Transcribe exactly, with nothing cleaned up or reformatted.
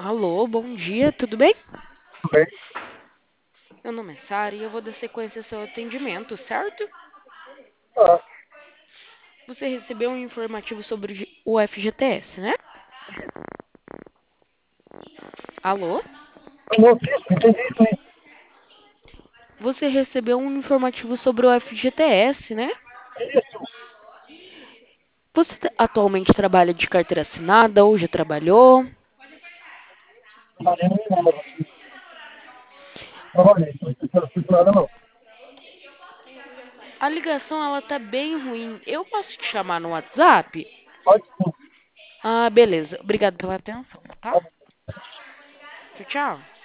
Alô, bom dia, tudo bem? Tudo bem? Meu nome é Sara e eu vou dar sequência ao seu atendimento, certo? Ah, Você recebeu um informativo sobre o F G T S, né? Alô? não, isso, entendi isso aí. Você recebeu um informativo sobre o F G T S, né? Isso, Você t- atualmente trabalha de carteira assinada ou já trabalhou? trabalhei no Mineiro, assim. Trabalhei, não não fiz nada não. A ligação ela tá bem ruim. Eu posso te chamar no WhatsApp? Pode sim. Ah, beleza. Obrigado pela atenção, tá? Tá bom. Tchau, tchau.